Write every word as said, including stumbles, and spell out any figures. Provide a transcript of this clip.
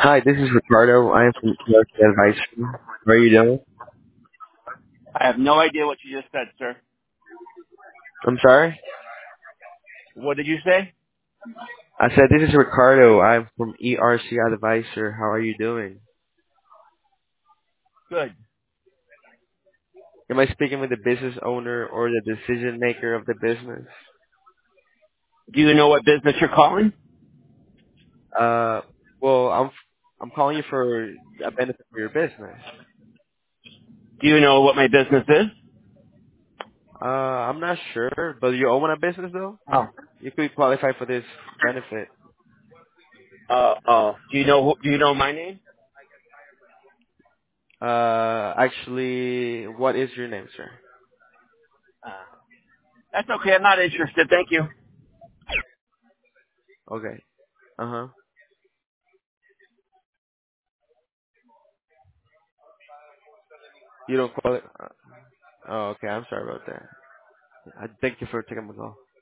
Hi, this is Ricardo. I am from E R C Advisory. How are you doing? I have no idea what you just said, sir. I'm sorry? What did you say? I said this is Ricardo. I'm from E R C Advisor. How are you doing? Good. Am I speaking with the business owner or the decision maker of the business? Do you know what business you're calling? Uh, well, I'm I'm calling you for a benefit for your business. Do you know what my business is? Uh, I'm not sure, but you own a business though? Oh. You could qualify for this benefit. Uh, oh. Do you know who, do you know my name? Uh, actually, what is your name, sir? Uh, that's okay. I'm not interested. Thank you. Okay. Uh huh. You don't qualify. Oh, okay. I'm sorry about that. I thank you for taking my call.